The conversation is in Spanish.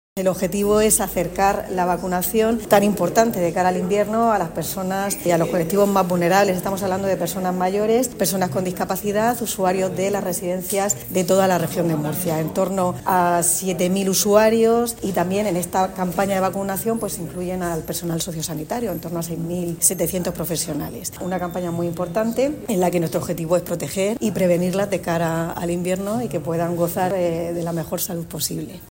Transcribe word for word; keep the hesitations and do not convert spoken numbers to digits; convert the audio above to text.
El objetivo es acercar la vacunación tan importante de cara al invierno a las personas y a los colectivos más vulnerables. Estamos hablando de personas mayores, personas con discapacidad, usuarios de las residencias de toda la región de Murcia. En torno a siete mil usuarios, y también en esta campaña de vacunación pues incluyen al personal sociosanitario, en torno a seis mil setecientos profesionales. Una campaña muy importante en la que nuestro objetivo es proteger y prevenirlas de cara al invierno y que puedan gozar de la mejor salud posible.